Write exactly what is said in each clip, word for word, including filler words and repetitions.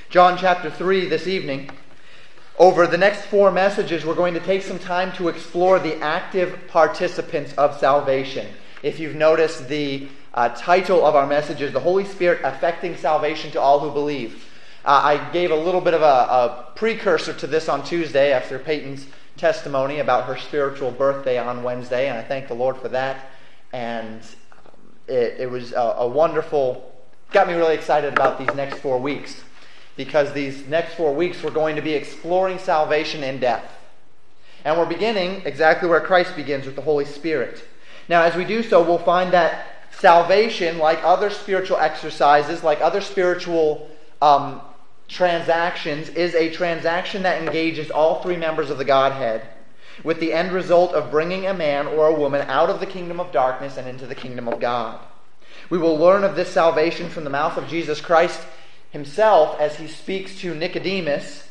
John chapter three this evening. Over the next four messages, we're going to take some time to explore the active participants of salvation. If you've noticed, the uh, title of our message is The Holy Spirit Affecting Salvation to All Who Believe. Uh, I gave a little bit of a, a precursor to this on Tuesday after Peyton's testimony about her spiritual birthday on Wednesday, and I thank the Lord for that. And it, it was a, a wonderful, got me really excited about these next four weeks. Because these next four weeks we're going to be exploring salvation in depth. And we're beginning exactly where Christ begins, with the Holy Spirit. Now, as we do so, we'll find that salvation, like other spiritual exercises, like other spiritual um, transactions, is a transaction that engages all three members of the Godhead, with the end result of bringing a man or a woman out of the kingdom of darkness and into the kingdom of God. We will learn of this salvation from the mouth of Jesus Christ himself as he speaks to Nicodemus,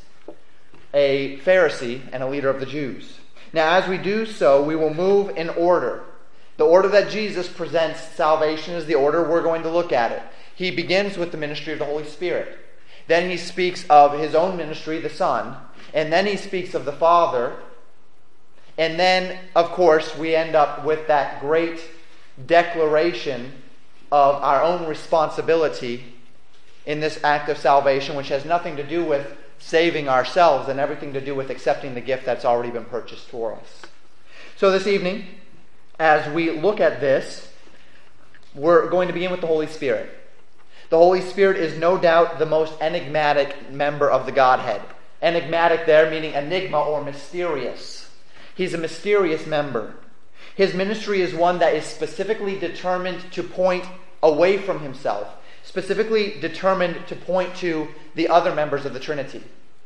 a Pharisee and a leader of the Jews. Now, as we do so, we will move in order. The order that Jesus presents salvation is the order we're going to look at it. He begins with the ministry of the Holy Spirit. Then he speaks of his own ministry, the Son. And then he speaks of the Father. And then, of course, we end up with that great declaration of our own responsibility in this act of salvation, which has nothing to do with saving ourselves and everything to do with accepting the gift that's already been purchased for us. So this evening, as we look at this, we're going to begin with the Holy Spirit. The Holy Spirit is no doubt the most enigmatic member of the Godhead. Enigmatic there meaning enigma or mysterious. He's a mysterious member. His ministry is one that is specifically determined to point away from himself, specifically determined to point to the other members of the Trinity.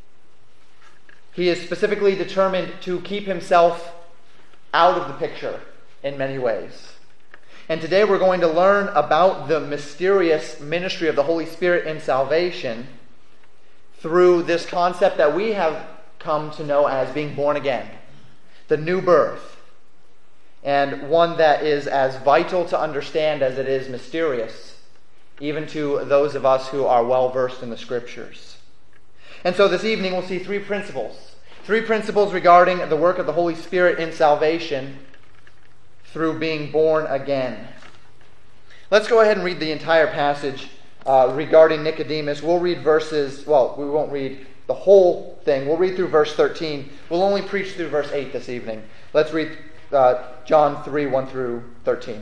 He is specifically determined to keep himself out of the picture in many ways. And today we're going to learn about the mysterious ministry of the Holy Spirit in salvation through this concept that we have come to know as being born again, the new birth, and one that is as vital to understand as it is mysterious, even to those of us who are well versed in the Scriptures. And so this evening we'll see three principles. Three principles regarding the work of the Holy Spirit in salvation through being born again. Let's go ahead and read the entire passage uh, regarding Nicodemus. We'll read verses, well, we won't read the whole thing. We'll read through verse thirteen. We'll only preach through verse eight this evening. Let's read uh, John three, one through thirteen.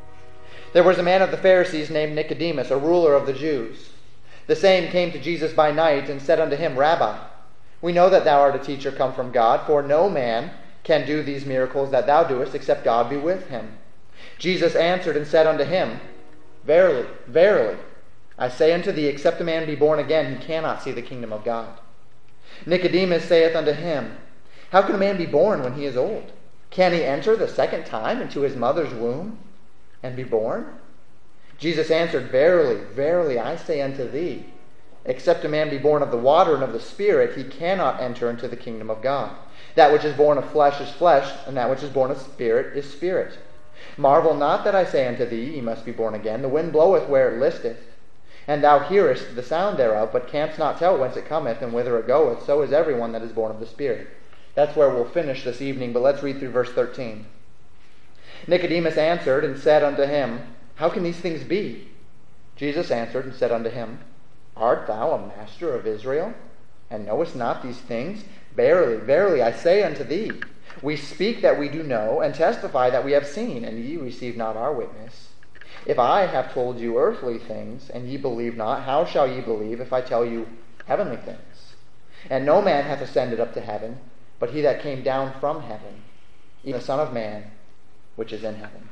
There was a man of the Pharisees named Nicodemus, a ruler of the Jews. The same came to Jesus by night and said unto him, Rabbi, we know that thou art a teacher come from God, for no man can do these miracles that thou doest, except God be with him. Jesus answered and said unto him, Verily, verily, I say unto thee, except a man be born again, he cannot see the kingdom of God. Nicodemus saith unto him, How can a man be born when he is old? Can he enter the second time into his mother's womb and be born? Jesus answered, Verily, verily, I say unto thee, except a man be born of the water and of the Spirit, he cannot enter into the kingdom of God. That which is born of flesh is flesh, and that which is born of spirit is spirit. Marvel not that I say unto thee, ye must be born again. The wind bloweth where it listeth, and thou hearest the sound thereof, but canst not tell whence it cometh and whither it goeth. So is every one that is born of the Spirit. That's where we'll finish this evening, but let's read through verse thirteen. Nicodemus answered and said unto him, How can these things be? Jesus answered and said unto him, Art thou a master of Israel, and knowest not these things? Verily, verily, I say unto thee, we speak that we do know, and testify that we have seen, and ye receive not our witness. If I have told you earthly things, and ye believe not, how shall ye believe if I tell you heavenly things? And no man hath ascended up to heaven, but he that came down from heaven, even the Son of Man, which is in heaven.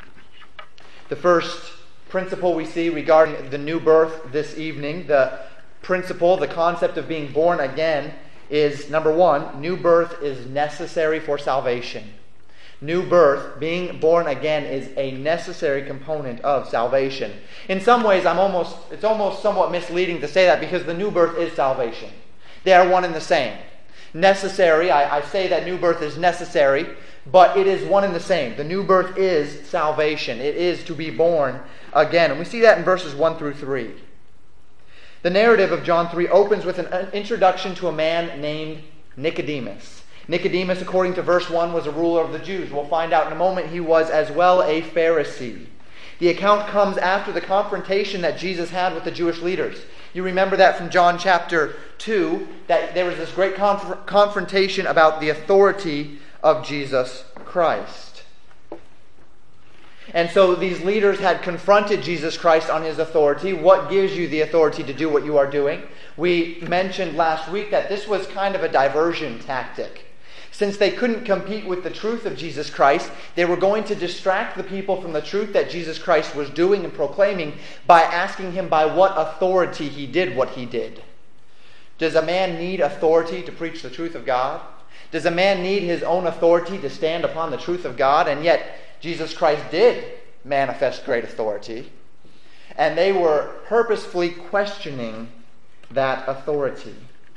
The first principle we see regarding the new birth this evening, the principle, the concept of being born again, is number one, new birth is necessary for salvation. New birth, being born again, is a necessary component of salvation. In some ways, I'm almost it's almost somewhat misleading to say that, because the new birth is salvation. They are one and the same. Necessary, I, I say that new birth is necessary, but it is one and the same. The new birth is salvation. It is to be born again. And we see that in verses one through three. The narrative of John three opens with an introduction to a man named Nicodemus. Nicodemus, according to verse one, was a ruler of the Jews. We'll find out in a moment he was as well a Pharisee. The account comes after the confrontation that Jesus had with the Jewish leaders. You remember that from John chapter two, that there was this great conf- confrontation about the authority of Jesus Christ. And so these leaders had confronted Jesus Christ on his authority. What gives you the authority to do what you are doing? We mentioned last week that this was kind of a diversion tactic. Since they couldn't compete with the truth of Jesus Christ, they were going to distract the people from the truth that Jesus Christ was doing and proclaiming by asking him by what authority he did what he did. Does a man need authority to preach the truth of God? Does a man need his own authority to stand upon the truth of God? And yet, Jesus Christ did manifest great authority. And they were purposefully questioning that authority.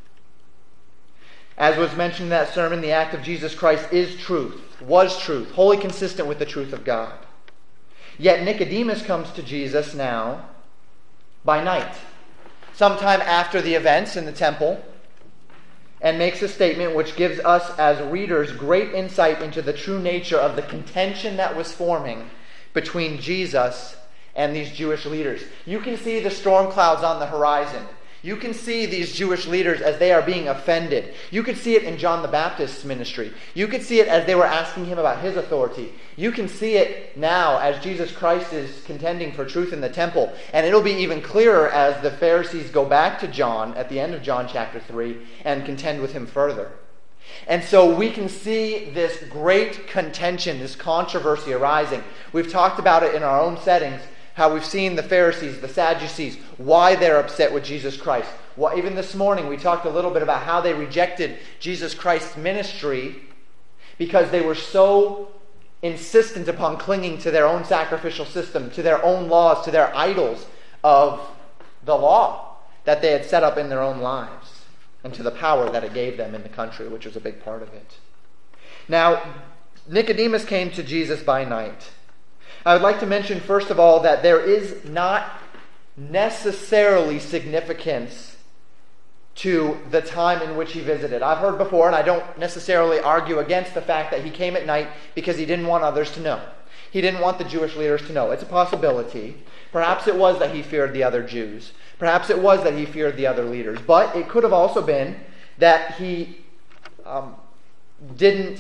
As was mentioned in that sermon, the act of Jesus Christ is truth, was truth, wholly consistent with the truth of God. Yet Nicodemus comes to Jesus now by night, sometime after the events in the temple, and makes a statement which gives us as readers great insight into the true nature of the contention that was forming between Jesus and these Jewish leaders. You can see the storm clouds on the horizon. You can see these Jewish leaders as they are being offended. You could see it in John the Baptist's ministry. You could see it as they were asking him about his authority. You can see it now as Jesus Christ is contending for truth in the temple. And it'll be even clearer as the Pharisees go back to John at the end of John chapter three and contend with him further. And so we can see this great contention, this controversy arising. We've talked about it in our own settings. How we've seen the Pharisees, the Sadducees, why they're upset with Jesus Christ. Well, even this morning we talked a little bit about how they rejected Jesus Christ's ministry because they were so insistent upon clinging to their own sacrificial system, to their own laws, to their idols of the law that they had set up in their own lives, and to the power that it gave them in the country, which was a big part of it. Now, Nicodemus came to Jesus by night. I would like to mention, first of all, that there is not necessarily significance to the time in which he visited. I've heard before, and I don't necessarily argue against the fact that he came at night because he didn't want others to know. He didn't want the Jewish leaders to know. It's a possibility. Perhaps it was that he feared the other Jews. Perhaps it was that he feared the other leaders. But it could have also been that he um, didn't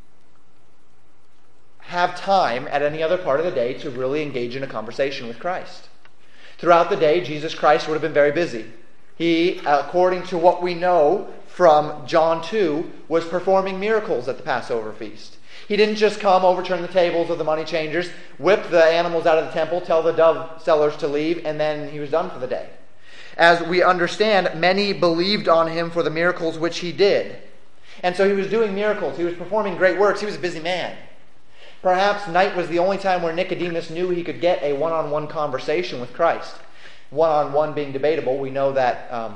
have time at any other part of the day to really engage in a conversation with Christ. Throughout the day, Jesus Christ would have been very busy. He, according to what we know from John two, was performing miracles at the Passover feast. He didn't just come, overturn the tables of the money changers, whip the animals out of the temple, tell the dove sellers to leave, and then he was done for the day. As we understand, many believed on him for the miracles which he did. And so he was doing miracles. He was performing great works. He was a busy man. Perhaps night was the only time where Nicodemus knew he could get a one-on-one conversation with Christ. One-on-one being debatable. We know that um,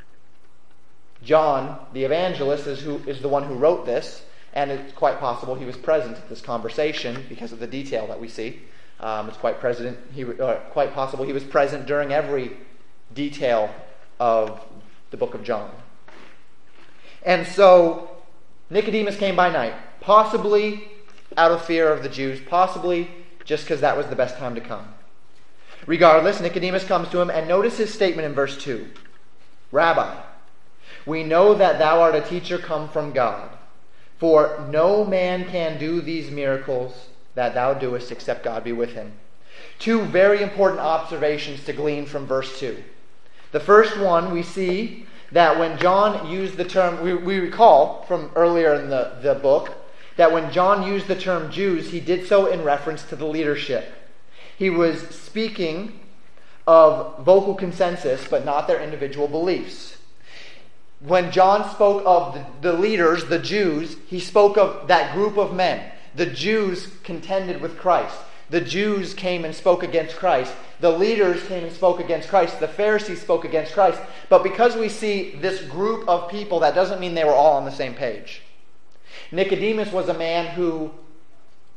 John, the evangelist, is, who, is the one who wrote this, and it's quite possible he was present at this conversation because of the detail that we see. Um, it's quite, present, he, uh, quite possible he was present during every detail of the book of John. And so Nicodemus came by night, possibly out of fear of the Jews, possibly just because that was the best time to come. Regardless, Nicodemus comes to him, and notice his statement in verse two. Rabbi, we know that thou art a teacher come from God, for no man can do these miracles that thou doest except God be with him. Two very important observations to glean from verse two. The first one, we see that when John used the term, we, we recall from earlier in the, the book, that when John used the term Jews, he did so in reference to the leadership. He was speaking of vocal consensus, but not their individual beliefs. When John spoke of the, the leaders, the Jews, he spoke of that group of men. The Jews contended with Christ. The Jews came and spoke against Christ. The leaders came and spoke against Christ. The Pharisees spoke against Christ. But because we see this group of people, that doesn't mean they were all on the same page. Nicodemus was a man who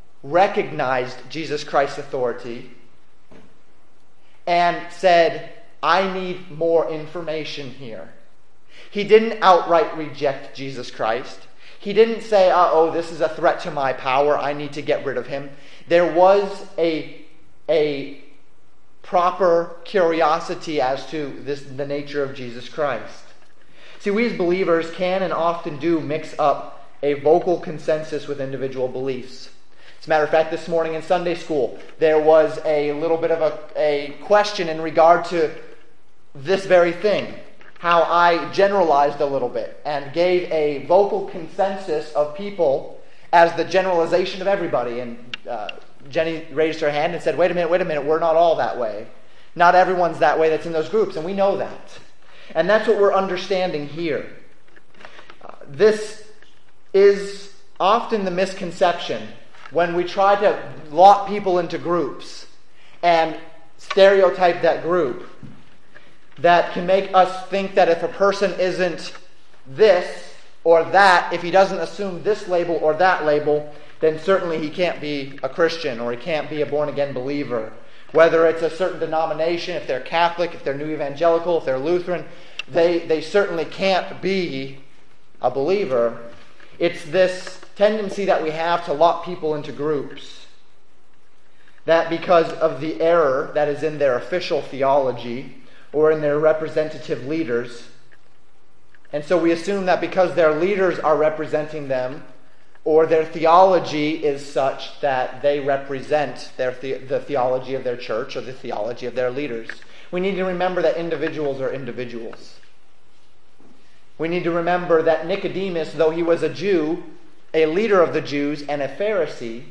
recognized Jesus Christ's authority and said, I need more information here. He didn't outright reject Jesus Christ. He didn't say, uh-oh, this is a threat to my power, I need to get rid of him. There was a, a proper curiosity as to this, the nature of Jesus Christ. See, we as believers can and often do mix up a vocal consensus with individual beliefs. As a matter of fact, this morning in Sunday school, there was a little bit of a, a question in regard to this very thing. How I generalized a little bit and gave a vocal consensus of people as the generalization of everybody. And uh, Jenny raised her hand and said, wait a minute, wait a minute, we're not all that way. Not everyone's that way that's in those groups, and we know that. And that's what we're understanding here. Uh, this is often the misconception when we try to lock people into groups and stereotype that group, that can make us think that if a person isn't this or that, if he doesn't assume this label or that label, then certainly he can't be a Christian or he can't be a born-again believer. Whether it's a certain denomination, if they're Catholic, if they're New Evangelical, if they're Lutheran, they, they certainly can't be a believer. It's this tendency that we have to lock people into groups. That because of the error that is in their official theology, or in their representative leaders. And so we assume that because their leaders are representing them, or their theology is such that they represent their the, the theology of their church or the theology of their leaders. We need to remember that individuals are individuals. We need to remember that Nicodemus, though he was a Jew, a leader of the Jews, and a Pharisee,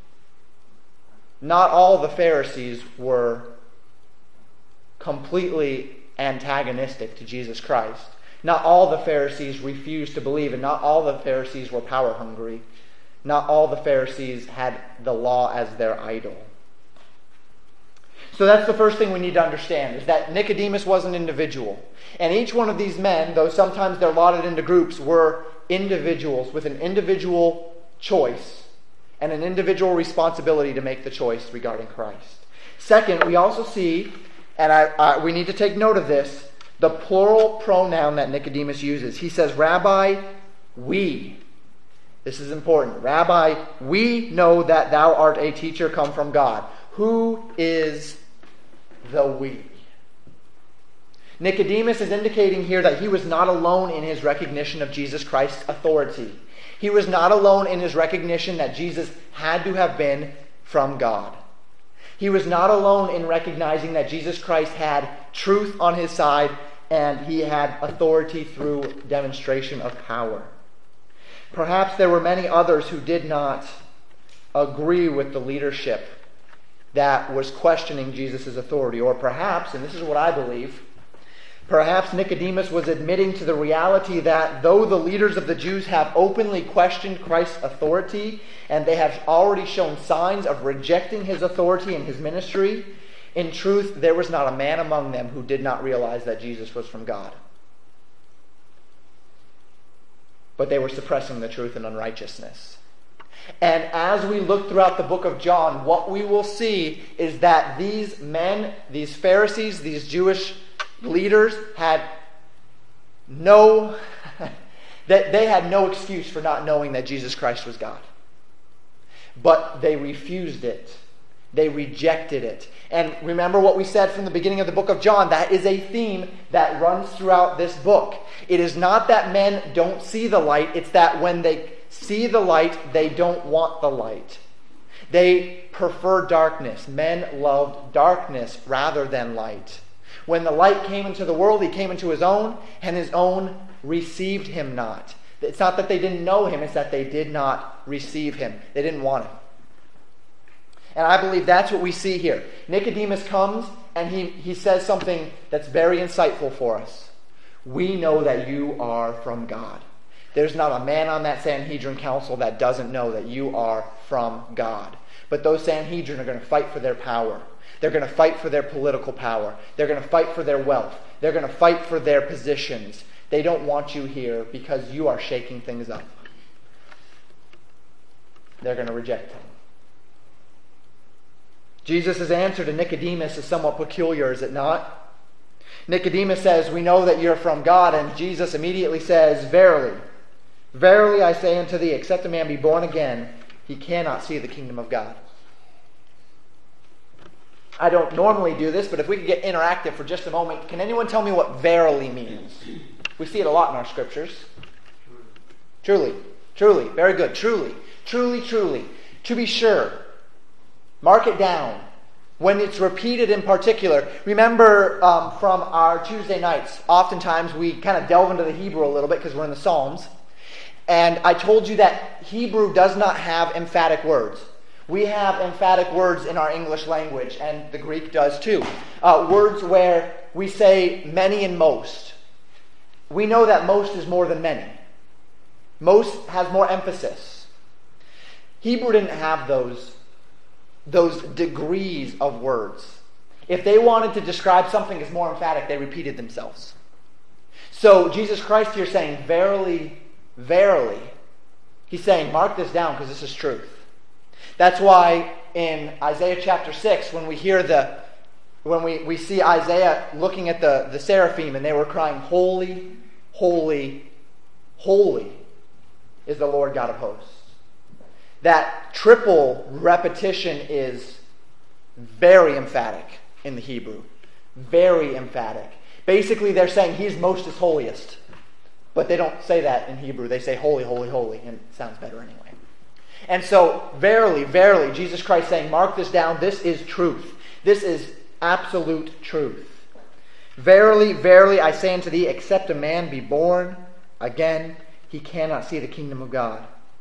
not all the Pharisees were completely antagonistic to Jesus Christ. Not all the Pharisees refused to believe, and not all the Pharisees were power hungry. Not all the Pharisees had the law as their idol. So that's the first thing we need to understand, is that Nicodemus was an individual. And each one of these men, though sometimes they're allotted into groups, were individuals with an individual choice and an individual responsibility to make the choice regarding Christ. Second, we also see, and I, I, we need to take note of this, the plural pronoun that Nicodemus uses. He says, Rabbi, we. This is important. Rabbi, we know that thou art a teacher come from God. Who is the we? Nicodemus is indicating here that he was not alone in his recognition of Jesus Christ's authority. He was not alone in his recognition that Jesus had to have been from God. He was not alone in recognizing that Jesus Christ had truth on his side and he had authority through demonstration of power. Perhaps there were many others who did not agree with the leadership that was questioning Jesus' authority. Or perhaps, and this is what I believe, perhaps Nicodemus was admitting to the reality that though the leaders of the Jews have openly questioned Christ's authority, and they have already shown signs of rejecting his authority and his ministry, in truth, there was not a man among them who did not realize that Jesus was from God. But they were suppressing the truth in unrighteousness. And as we look throughout the book of John, what we will see is that these men, these Pharisees, these Jewish leaders had no, that they had no excuse for not knowing that Jesus Christ was God. But they refused it. They rejected it. And remember what we said from the beginning of the book of John. That is a theme that runs throughout this book. It is not that men don't see the light. It's that when they see the light, they don't want the light. They prefer darkness. Men loved darkness rather than light. When the light came into the world, he came into his own, and his own received him not. It's not that they didn't know him, it's that they did not receive him. They didn't want him. And I believe that's what we see here. Nicodemus comes and he, he says something that's very insightful for us. We know that you are from God. There's not a man on that Sanhedrin council that doesn't know that you are from God. But those Sanhedrin are going to fight for their power. They're going to fight for their political power. They're going to fight for their wealth. They're going to fight for their positions. They don't want you here because you are shaking things up. They're going to reject him. Jesus' answer to Nicodemus is somewhat peculiar, is it not? Nicodemus says, "We know that you're from God," and Jesus immediately says, "Verily, verily I say unto thee, except a man be born again, he cannot see the kingdom of God." I don't normally do this, but if we could get interactive for just a moment, can anyone tell me what verily means? We see it a lot in our scriptures. Truly. Truly. Very good. Truly. Truly, truly. To be sure. Mark it down. When it's repeated in particular. Remember um, from our Tuesday nights, oftentimes we kind of delve into the Hebrew a little bit because we're in the Psalms. And I told you that Hebrew does not have emphatic words. We have emphatic words in our English language, and the Greek does too. Uh, words where we say many and most. We know that most is more than many. Most has more emphasis. Hebrew didn't have those, those degrees of words. If they wanted to describe something as more emphatic, they repeated themselves. So Jesus Christ here saying, verily, verily. He's saying, mark this down because this is truth. That's why in Isaiah chapter six, when we hear the, when we, we see Isaiah looking at the, the seraphim and they were crying, holy, holy, holy is the Lord God of hosts. That triple repetition is very emphatic in the Hebrew. Very emphatic. Basically they're saying he's most is holiest. But they don't say that in Hebrew. They say holy, holy, holy, and it sounds better anyway. And so, verily, verily, Jesus Christ saying, mark this down, this is truth. This is absolute truth. Verily, verily, I say unto thee, except a man be born again, he cannot see the kingdom of God.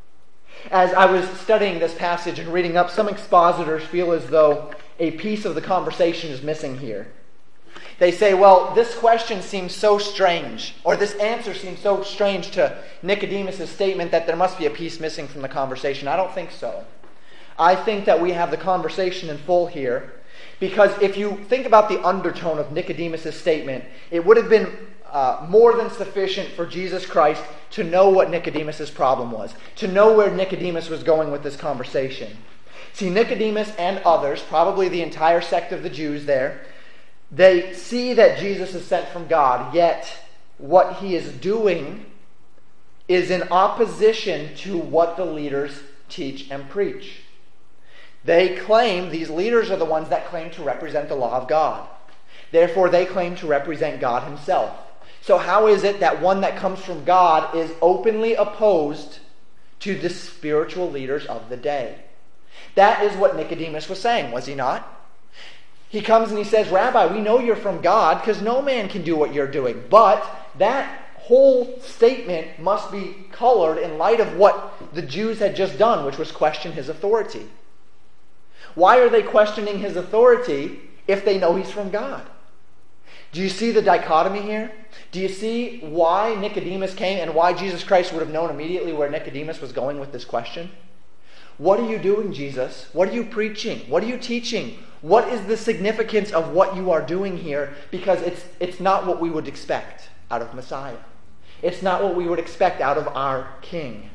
As I was studying this passage and reading up, some expositors feel as though a piece of the conversation is missing here. They say, well, this question seems so strange, or this answer seems so strange to Nicodemus' statement that there must be a piece missing from the conversation. I don't think so. I think that we have the conversation in full here, because if you think about the undertone of Nicodemus' statement, it would have been uh, more than sufficient for Jesus Christ to know what Nicodemus' problem was, to know where Nicodemus was going with this conversation. See, Nicodemus and others, probably the entire sect of the Jews there, they see that Jesus is sent from God, yet what he is doing is in opposition to what the leaders teach and preach. They claim, these leaders are the ones that claim to represent the law of God. Therefore, they claim to represent God himself. So how is it that one that comes from God is openly opposed to the spiritual leaders of the day? That is what Nicodemus was saying, was he not? He comes and he says, Rabbi, we know you're from God because no man can do what you're doing. But that whole statement must be colored in light of what the Jews had just done, which was question his authority. Why are they questioning his authority if they know he's from God? Do you see the dichotomy here? Do you see why Nicodemus came and why Jesus Christ would have known immediately where Nicodemus was going with this question? What are you doing, Jesus? What are you preaching? What are you teaching? What is the significance of what you are doing here? Because it's it's not what we would expect out of Messiah. It's not what we would expect out of our King.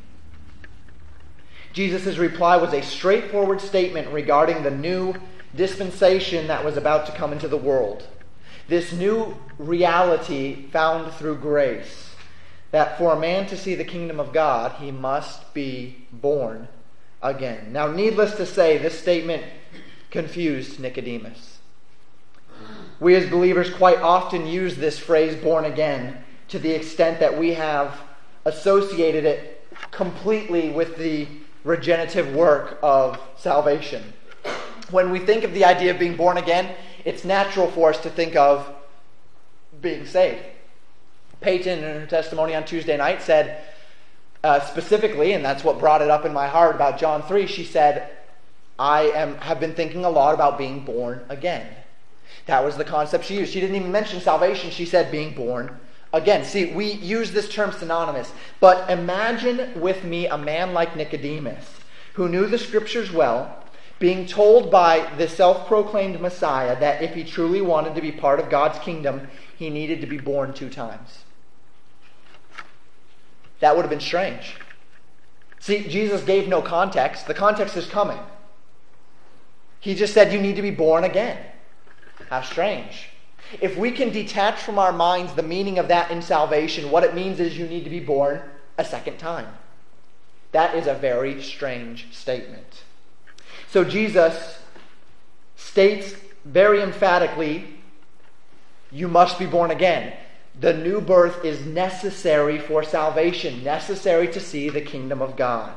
Jesus' reply was a straightforward statement regarding the new dispensation that was about to come into the world. This new reality found through grace, that for a man to see the kingdom of God, he must be born again. Now, needless to say, this statement confused Nicodemus. We as believers quite often use this phrase, born again, to the extent that we have associated it completely with the regenerative work of salvation. When we think of the idea of being born again, it's natural for us to think of being saved. Peyton, in her testimony on Tuesday night, said uh, specifically, and that's what brought it up in my heart about John three, she said, I am have been thinking a lot about being born again. That was the concept she used. She didn't even mention salvation. She said being born again. See, we use this term synonymous. But imagine with me a man like Nicodemus, who knew the scriptures well, being told by the self-proclaimed Messiah that if he truly wanted to be part of God's kingdom, he needed to be born two times. That would have been strange. See, Jesus gave no context. The context is coming. He just said you need to be born again. How strange. If we can detach from our minds the meaning of that in salvation, what it means is you need to be born a second time. That is a very strange statement. So Jesus states very emphatically, you must be born again. The new birth is necessary for salvation, necessary to see the kingdom of God.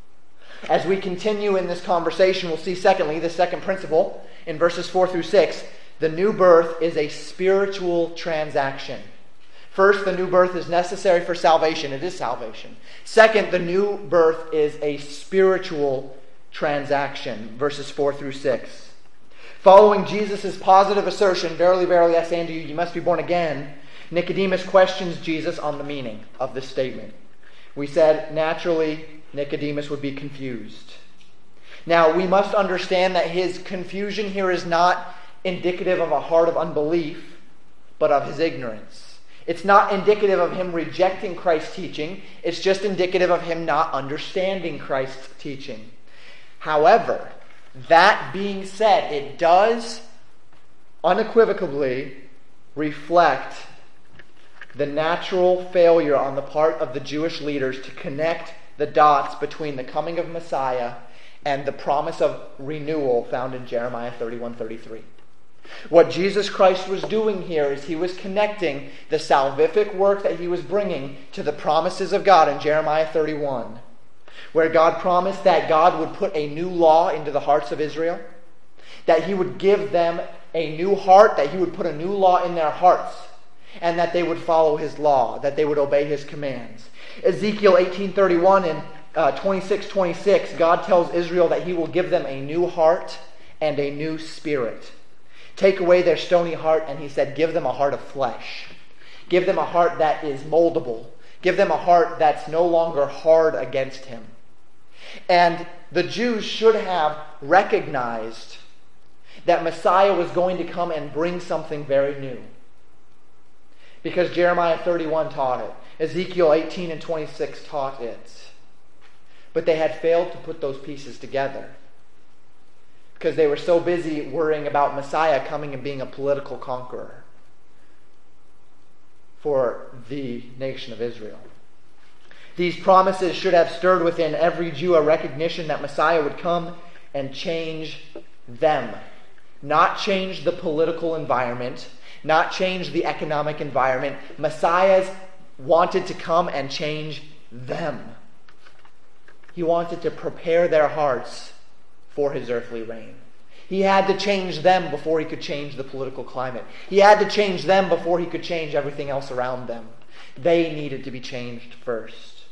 As we continue in this conversation, we'll see secondly, the second principle in verses four through six, the new birth is a spiritual transaction. First, the new birth is necessary for salvation. It is salvation. Second, the new birth is a spiritual transaction. Verses four through six. Following Jesus' positive assertion, verily, verily, I say unto you, you must be born again, Nicodemus questions Jesus on the meaning of this statement. We said, naturally, Nicodemus would be confused. Now, we must understand that his confusion here is not indicative of a heart of unbelief, but of his ignorance. It's not indicative of him rejecting Christ's teaching. It's just indicative of him not understanding Christ's teaching. However, that being said, it does unequivocally reflect the natural failure on the part of the Jewish leaders to connect the dots between the coming of Messiah and the promise of renewal found in Jeremiah thirty-one thirty-three. What Jesus Christ was doing here is he was connecting the salvific work that he was bringing to the promises of God in Jeremiah thirty-one, where God promised that God would put a new law into the hearts of Israel, that he would give them a new heart, that he would put a new law in their hearts, and that they would follow his law, that they would obey his commands. Ezekiel eighteen thirty-one and uh, twenty-six twenty-six, God tells Israel that he will give them a new heart and a new spirit. Take away their stony heart, and he said, give them a heart of flesh. Give them a heart that is moldable. Give them a heart that's no longer hard against him. And the Jews should have recognized that Messiah was going to come and bring something very new, because Jeremiah thirty-one taught it. Ezekiel eighteen and twenty-six taught it. But they had failed to put those pieces together, because they were so busy worrying about Messiah coming and being a political conqueror for the nation of Israel. These promises should have stirred within every Jew a recognition that Messiah would come and change them. Not change the political environment, not change the economic environment. Messiah wanted to come and change them. He wanted to prepare their hearts for his earthly reign. He had to change them before he could change the political climate. He had to change them before he could change everything else around them. They needed to be changed first.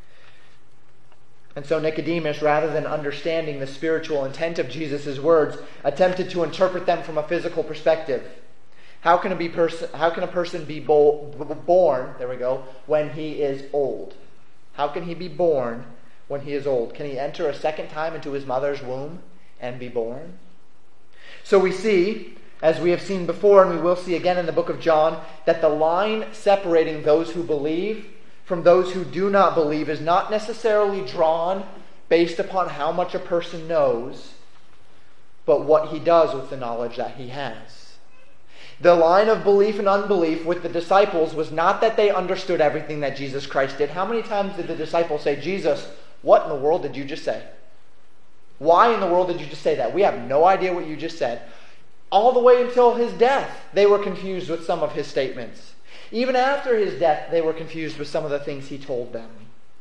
And so Nicodemus, rather than understanding the spiritual intent of Jesus' words, attempted to interpret them from a physical perspective. How can a, be pers- how can a person be bo- born, there we go, when he is old? How can he be born when he is old? Can he enter a second time into his mother's womb and be born? So we see, as we have seen before, and we will see again in the book of John, that the line separating those who believe from those who do not believe is not necessarily drawn based upon how much a person knows, but what he does with the knowledge that he has. The line of belief and unbelief with the disciples was not that they understood everything that Jesus Christ did. How many times did the disciples say, Jesus, what in the world did you just say? Why in the world did you just say that? We have no idea what you just said. All the way until his death, they were confused with some of his statements. Even after his death, they were confused with some of the things he told them.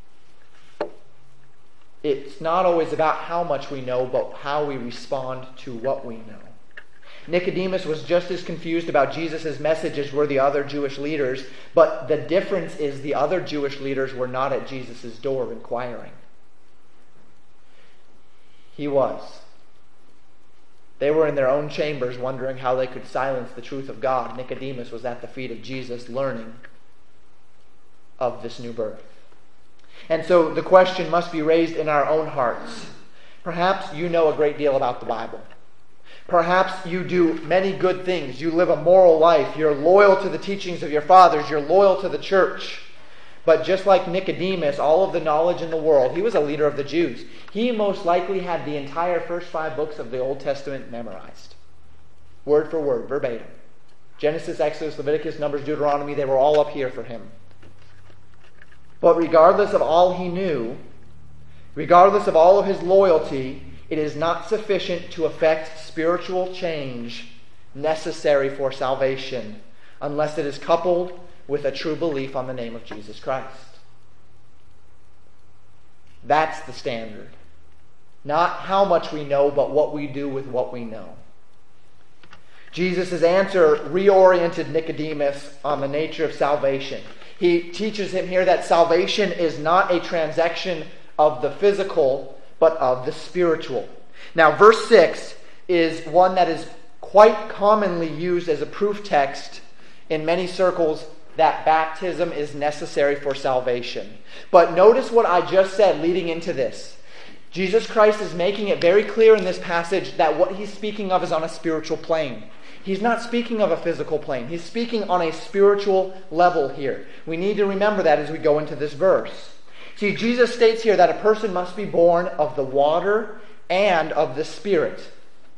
It's not always about how much we know, but how we respond to what we know. Nicodemus was just as confused about Jesus' message as were the other Jewish leaders, but the difference is the other Jewish leaders were not at Jesus' door inquiring. He was. They were in their own chambers wondering how they could silence the truth of God. Nicodemus was at the feet of Jesus learning of this new birth. And so the question must be raised in our own hearts. Perhaps you know a great deal about the Bible. Perhaps you do many good things. You live a moral life. You're loyal to the teachings of your fathers. You're loyal to the church. But just like Nicodemus, all of the knowledge in the world, he was a leader of the Jews. He most likely had the entire first five books of the Old Testament memorized. Word for word, verbatim. Genesis, Exodus, Leviticus, Numbers, Deuteronomy, they were all up here for him. But regardless of all he knew, regardless of all of his loyalty, it is not sufficient to effect spiritual change necessary for salvation unless it is coupled with a true belief on the name of Jesus Christ. That's the standard. Not how much we know, but what we do with what we know. Jesus' answer reoriented Nicodemus on the nature of salvation. He teaches him here that salvation is not a transaction of the physical, but of the spiritual. Now, verse six is one that is quite commonly used as a proof text in many circles that baptism is necessary for salvation. But notice what I just said leading into this. Jesus Christ is making it very clear in this passage that what he's speaking of is on a spiritual plane. He's not speaking of a physical plane. He's speaking on a spiritual level here. We need to remember that as we go into this verse. See, Jesus states here that a person must be born of the water and of the Spirit.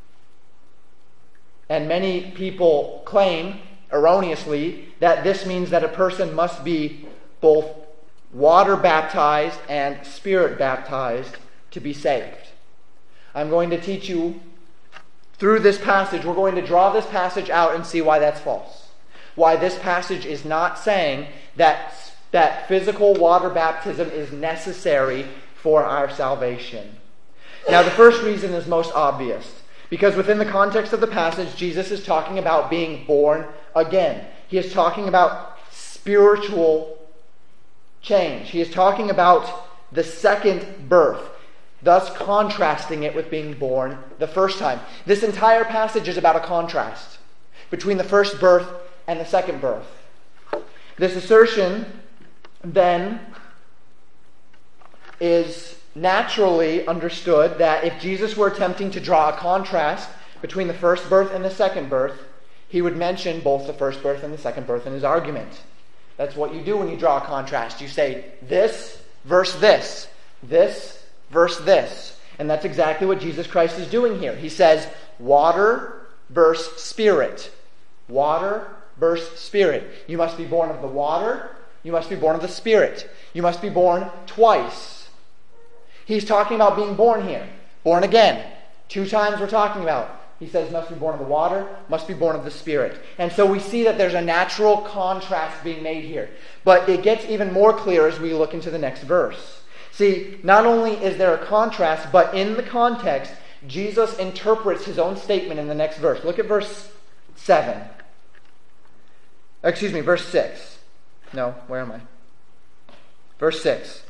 And many people claim, erroneously, that this means that a person must be both water baptized and Spirit baptized to be saved. I'm going to teach you through this passage. We're going to draw this passage out and see why that's false. Why this passage is not saying that, that physical water baptism is necessary for our salvation. Now, the first reason is most obvious. Because within the context of the passage, Jesus is talking about being born again. He is talking about spiritual change. He is talking about the second birth, thus contrasting it with being born the first time. This entire passage is about a contrast between the first birth and the second birth. This assertion, then, is naturally understood that if Jesus were attempting to draw a contrast between the first birth and the second birth, he would mention both the first birth and the second birth in his argument. That's what you do when you draw a contrast. You say this verse this, this verse this. And that's exactly what Jesus Christ is doing here. He says water versus spirit. Water versus spirit. You must be born of the water. You must be born of the Spirit. You must be born twice. He's talking about being born here. Born again. Two times we're talking about. He says must be born of the water, must be born of the Spirit. And so we see that there's a natural contrast being made here. But it gets even more clear as we look into the next verse. See, not only is there a contrast, but in the context, Jesus interprets his own statement in the next verse. Look at verse seven. Excuse me, verse six. No, where am I? Verse six.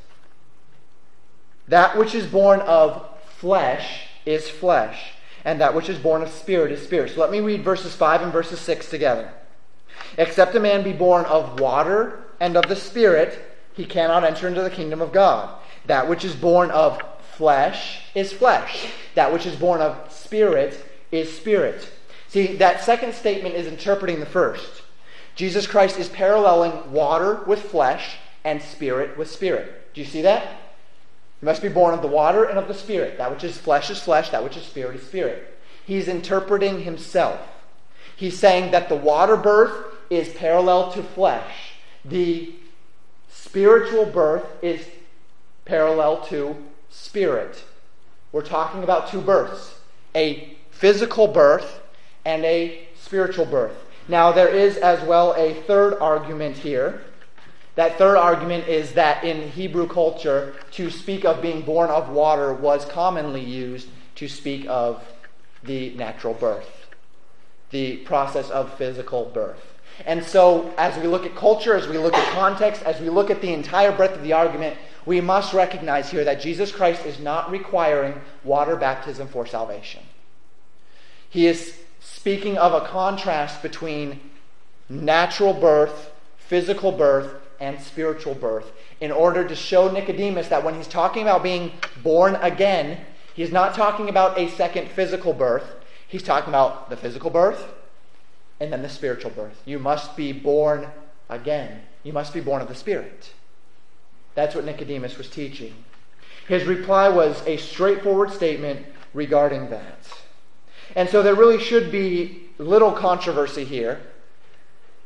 That which is born of flesh is flesh, and that which is born of spirit is spirit. So let me read verses five and verses six together. Except a man be born of water and of the Spirit, he cannot enter into the kingdom of God. That which is born of flesh is flesh. That which is born of spirit is spirit. See, that second statement is interpreting the first. Jesus Christ is paralleling water with flesh and spirit with spirit. Do you see that? You must be born of the water and of the Spirit. That which is flesh is flesh, that which is spirit is spirit. He's interpreting himself. He's saying that the water birth is parallel to flesh. The spiritual birth is parallel to spirit. We're talking about two births. A physical birth and a spiritual birth. Now there is as well a third argument here. That third argument is that in Hebrew culture, to speak of being born of water was commonly used to speak of the natural birth, the process of physical birth. And so, as we look at culture, as we look at context, as we look at the entire breadth of the argument, we must recognize here that Jesus Christ is not requiring water baptism for salvation. He is speaking of a contrast between natural birth, physical birth, and spiritual birth, in order to show Nicodemus that when he's talking about being born again, he's not talking about a second physical birth. He's talking about the physical birth and then the spiritual birth. You must be born again. You must be born of the Spirit. That's what Nicodemus was teaching. His reply was a straightforward statement regarding that. And so there really should be little controversy here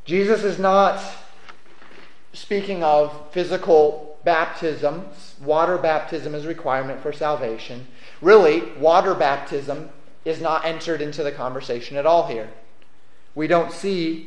Jesus is not speaking of physical baptism. Water baptism is a requirement for salvation. Really, water baptism is not entered into the conversation at all here. We don't see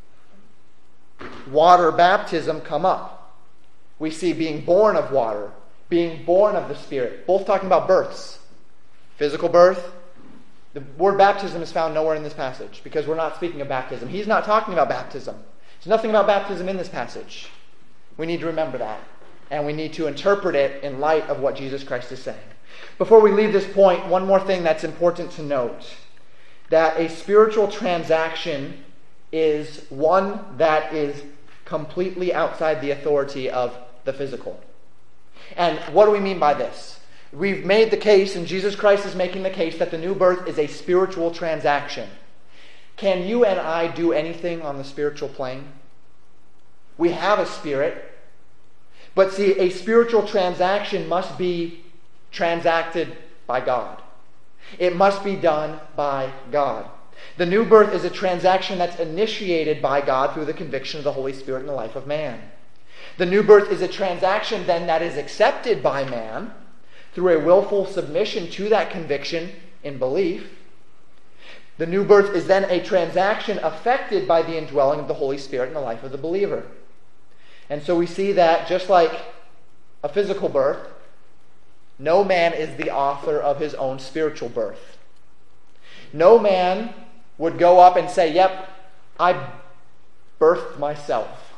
water baptism come up. We see being born of water, being born of the Spirit, both talking about births. Physical birth. The word baptism is found nowhere in this passage because we're not speaking of baptism. He's not talking about baptism. There's nothing about baptism in this passage. We need to remember that. And we need to interpret it in light of what Jesus Christ is saying. Before we leave this point, one more thing that's important to note. That a spiritual transaction is one that is completely outside the authority of the physical. And what do we mean by this? We've made the case, and Jesus Christ is making the case, that the new birth is a spiritual transaction. Can you and I do anything on the spiritual plane? We have a spirit. But see, a spiritual transaction must be transacted by God. It must be done by God. The new birth is a transaction that's initiated by God through the conviction of the Holy Spirit in the life of man. The new birth is a transaction then that is accepted by man through a willful submission to that conviction in belief. The new birth is then a transaction affected by the indwelling of the Holy Spirit in the life of the believer. And so we see that just like a physical birth, no man is the author of his own spiritual birth. No man would go up and say, yep, I birthed myself.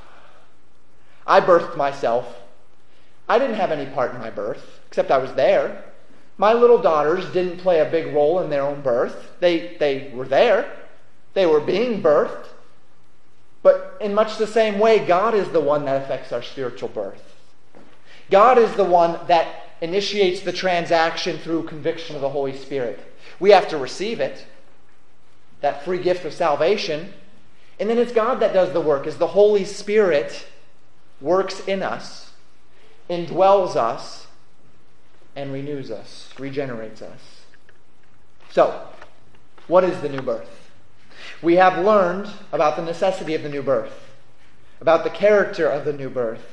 I birthed myself. I didn't have any part in my birth, except I was there. My little daughters didn't play a big role in their own birth. They, they were there. They were being birthed. But in much the same way, God is the one that affects our spiritual birth. God is the one that initiates the transaction through conviction of the Holy Spirit. We have to receive it, that free gift of salvation. And then it's God that does the work, as the Holy Spirit works in us, indwells us, and renews us, regenerates us. So, what is the new birth? We have learned about the necessity of the new birth, about the character of the new birth.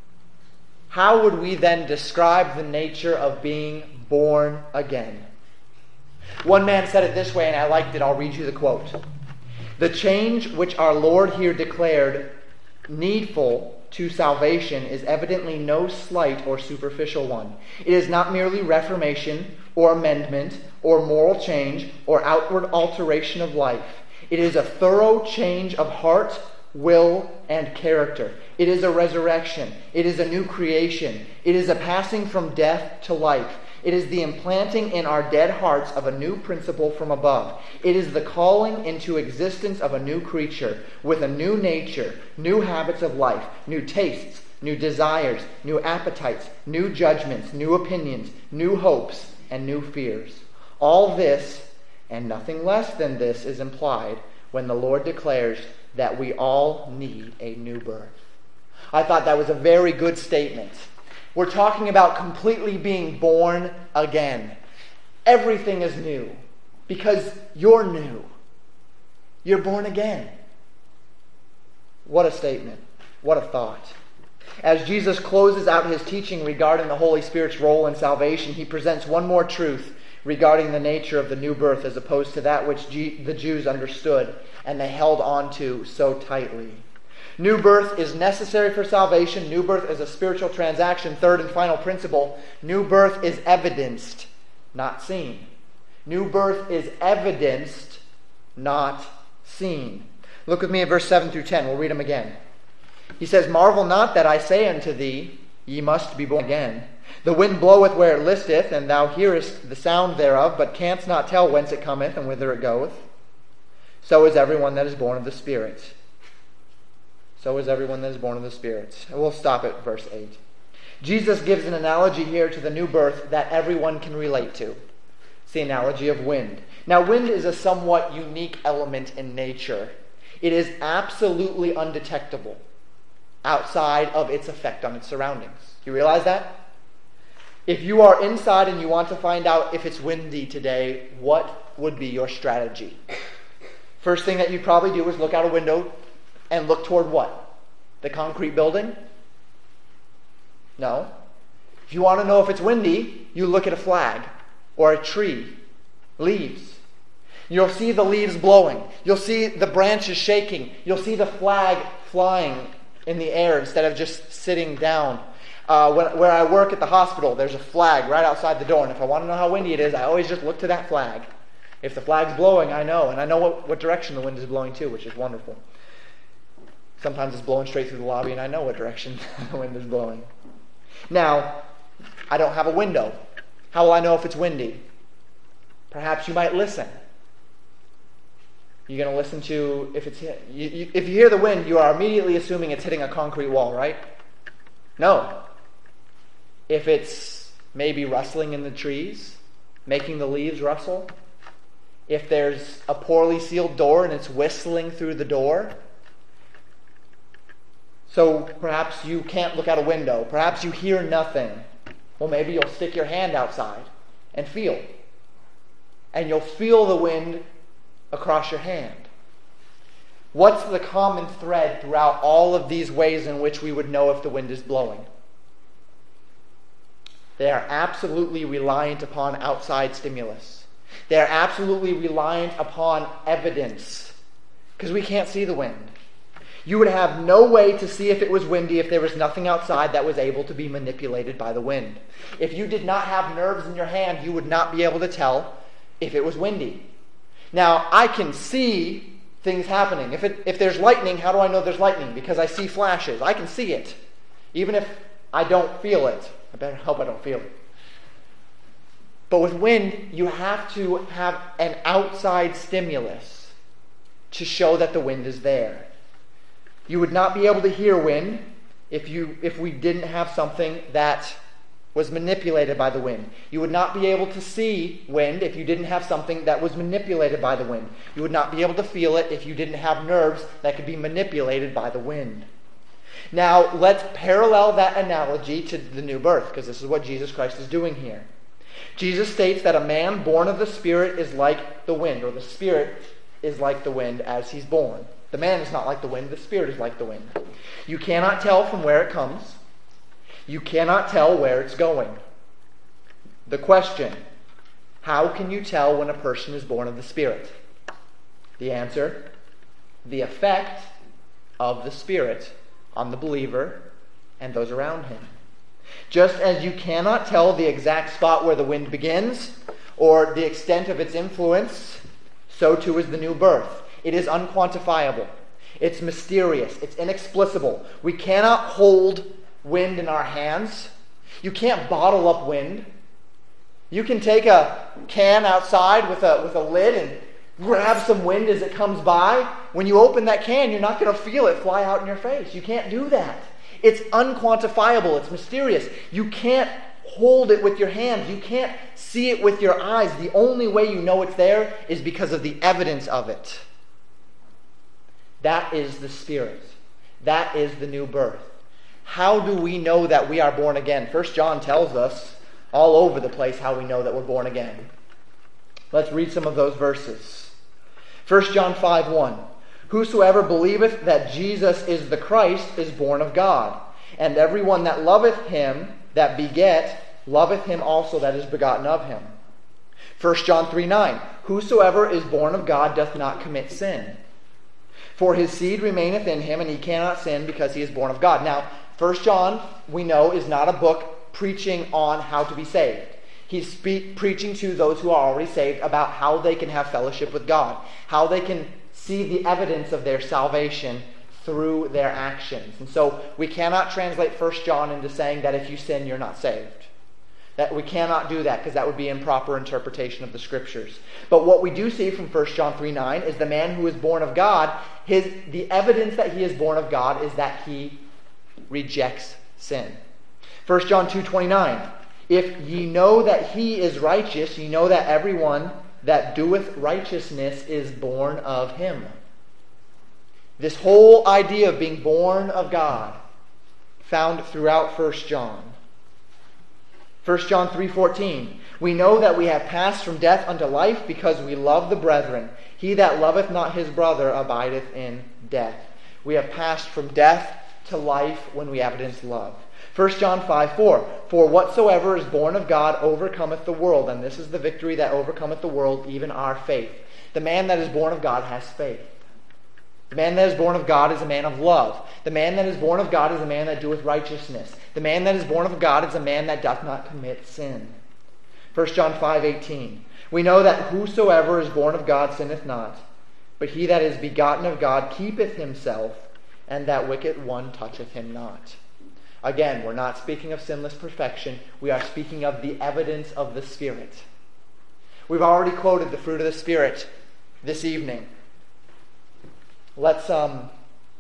How would we then describe the nature of being born again? One man said it this way, and I liked it. I'll read you the quote. The change which our Lord here declared needful to salvation is evidently no slight or superficial one. It is not merely reformation or amendment or moral change or outward alteration of life. It is a thorough change of heart, will, and character. It is a resurrection. It is a new creation. It is a passing from death to life. It is the implanting in our dead hearts of a new principle from above. It is the calling into existence of a new creature with a new nature, new habits of life, new tastes, new desires, new appetites, new judgments, new opinions, new hopes, and new fears. All this, and nothing less than this, is implied when the Lord declares that we all need a new birth. I thought that was a very good statement. We're talking about completely being born again. Everything is new because you're new. You're born again. What a statement. What a thought. As Jesus closes out his teaching regarding the Holy Spirit's role in salvation, he presents one more truth regarding the nature of the new birth as opposed to that which G- the Jews understood and they held on to so tightly. New birth is necessary for salvation. New birth is a spiritual transaction. Third and final principle, new birth is evidenced, not seen. New birth is evidenced, not seen. Look with me at verse seven through ten. We'll read them again. He says, Marvel not that I say unto thee, ye must be born again. The wind bloweth where it listeth, and thou hearest the sound thereof, but canst not tell whence it cometh and whither it goeth. So is everyone that is born of the Spirit. So is everyone that is born of the Spirit. And we'll stop at verse eight. Jesus gives an analogy here to the new birth that everyone can relate to. It's the analogy of wind. Now, wind is a somewhat unique element in nature. It is absolutely undetectable outside of its effect on its surroundings. You realize that? If you are inside and you want to find out if it's windy today, what would be your strategy? First thing that you'd probably do is look out a window and look toward what? The concrete building? No. If you want to know if it's windy, you look at a flag or a tree, leaves. You'll see the leaves blowing. You'll see the branches shaking. You'll see the flag flying in the air instead of just sitting down. Uh, when, where I work at the hospital, there's a flag right outside the door. And if I want to know how windy it is, I always just look to that flag. If the flag's blowing, I know. And I know what, what direction the wind is blowing to, which is wonderful. Sometimes it's blowing straight through the lobby, and I know what direction the wind is blowing. Now, I don't have a window. How will I know if it's windy? Perhaps you might listen. You're going to listen to, if it's hit, you, you, if you hear the wind, you are immediately assuming it's hitting a concrete wall, right? No. If it's maybe rustling in the trees, making the leaves rustle, if there's a poorly sealed door and it's whistling through the door, so perhaps you can't look out a window, perhaps you hear nothing. Well, maybe you'll stick your hand outside and feel. And you'll feel the wind across your hand. What's the common thread throughout all of these ways in which we would know if the wind is blowing? They are absolutely reliant upon outside stimulus. They are absolutely reliant upon evidence, because we can't see the wind. You would have no way to see if it was windy if there was nothing outside that was able to be manipulated by the wind. If you did not have nerves in your hand, you would not be able to tell if it was windy. Now, I can see things happening. If it, if there's lightning, how do I know there's lightning? Because I see flashes. I can see it, even if I don't feel it. I better hope I don't feel it. But with wind, you have to have an outside stimulus to show that the wind is there. You would not be able to hear wind if you if we didn't have something that was manipulated by the wind. You would not be able to see wind if you didn't have something that was manipulated by the wind. You would not be able to feel it if you didn't have nerves that could be manipulated by the wind. Now, let's parallel that analogy to the new birth, because this is what Jesus Christ is doing here. Jesus states that a man born of the Spirit is like the wind, or the Spirit is like the wind as he's born. The man is not like the wind, the Spirit is like the wind. You cannot tell from where it comes. You cannot tell where it's going. The question, how can you tell when a person is born of the Spirit? The answer, the effect of the Spirit on the believer and those around him. Just as you cannot tell the exact spot where the wind begins or the extent of its influence, so too is the new birth. It is unquantifiable. It's mysterious. It's inexplicable. We cannot hold wind in our hands. You can't bottle up wind. You can take a can outside with a with a lid and grab some wind as it comes by. When you open that can, you're not going to feel it fly out in your face. You can't do that. It's unquantifiable. It's mysterious. You can't hold it with your hands. You can't see it with your eyes. The only way you know it's there is because of the evidence of it. That is the Spirit. That is the new birth. How do we know that we are born again? First John tells us all over the place how we know that we're born again. Let's read some of those verses. First John five one. Whosoever believeth that Jesus is the Christ is born of God. And everyone that loveth him that beget, loveth him also that is begotten of him. First John three nine. Whosoever is born of God doth not commit sin. For his seed remaineth in him, and he cannot sin because he is born of God. Now, First John, we know, is not a book preaching on how to be saved. He's spe- preaching to those who are already saved about how they can have fellowship with God, how they can see the evidence of their salvation through their actions. And so we cannot translate First John into saying that if you sin, you're not saved. That we cannot do that because that would be improper interpretation of the Scriptures. But what we do see from First John three nine is the man who is born of God, his the evidence that he is born of God is that he rejects sin. First John two twenty-nine. If ye know that he is righteous, ye know that everyone that doeth righteousness is born of him. This whole idea of being born of God found throughout First John. First John three fourteen. We know that we have passed from death unto life because we love the brethren. He that loveth not his brother abideth in death. We have passed from death to life when we evidence love. First John five four, for whatsoever is born of God overcometh the world, and this is the victory that overcometh the world, even our faith. The man that is born of God has faith. The man that is born of God is a man of love. The man that is born of God is a man that doeth righteousness. The man that is born of God is a man that doth not commit sin. First John five eighteen, we know that whosoever is born of God sinneth not, but he that is begotten of God keepeth himself, and that wicked one toucheth him not. Again, we're not speaking of sinless perfection. We are speaking of the evidence of the Spirit. We've already quoted the fruit of the Spirit this evening. Let's, um,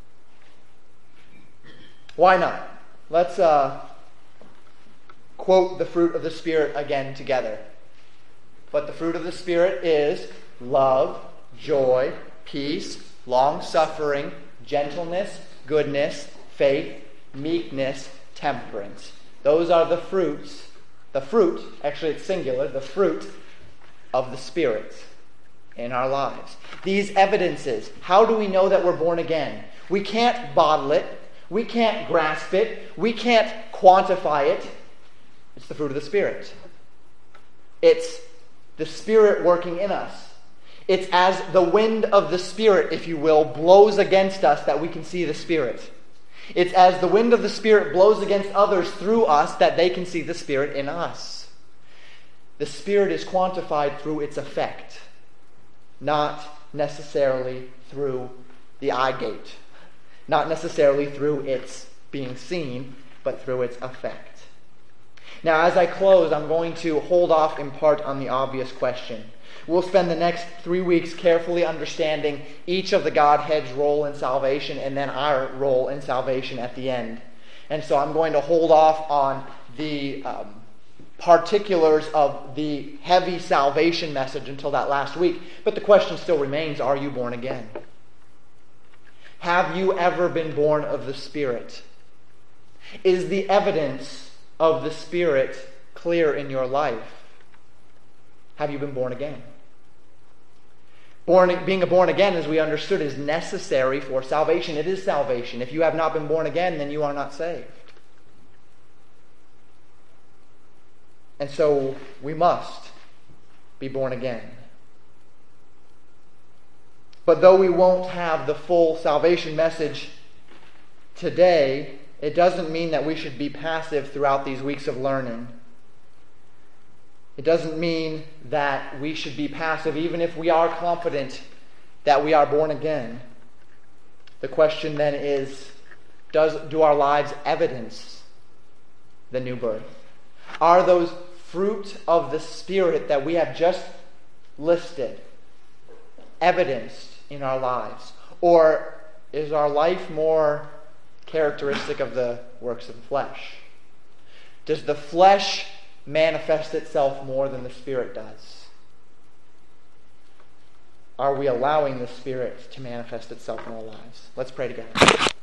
why not? Let's uh, quote the fruit of the Spirit again together. But the fruit of the Spirit is love, joy, peace, long-suffering, gentleness, goodness, faith, meekness, temperance. Those are the fruits, the fruit, actually it's singular, the fruit of the Spirit in our lives. These evidences, how do we know that we're born again? We can't bottle it. We can't grasp it. We can't quantify it. It's the fruit of the Spirit. It's the Spirit working in us. It's as the wind of the Spirit, if you will, blows against us that we can see the Spirit. It's as the wind of the Spirit blows against others through us that they can see the Spirit in us. The Spirit is quantified through its effect, not necessarily through the eye gate, not necessarily through its being seen, but through its effect. Now, as I close, I'm going to hold off in part on the obvious question. We'll spend the next three weeks carefully understanding each of the Godhead's role in salvation and then our role in salvation at the end. And so I'm going to hold off on the um, particulars of the heavy salvation message until that last week. But the question still remains, are you born again? Have you ever been born of the Spirit? Is the evidence of the Spirit clear in your life? Have you been born again? Born, being born again, as we understood, is necessary for salvation. It is salvation. If you have not been born again, then you are not saved. And so we must be born again. But though we won't have the full salvation message today, it doesn't mean that we should be passive throughout these weeks of learning. It doesn't mean that we should be passive even if we are confident that we are born again. The question then is, does do our lives evidence the new birth? Are those fruit of the Spirit that we have just listed evidenced in our lives? Or is our life more characteristic of the works of the flesh? Does the flesh manifest itself more than the Spirit does? Are we allowing the Spirit to manifest itself in our lives? Let's pray together.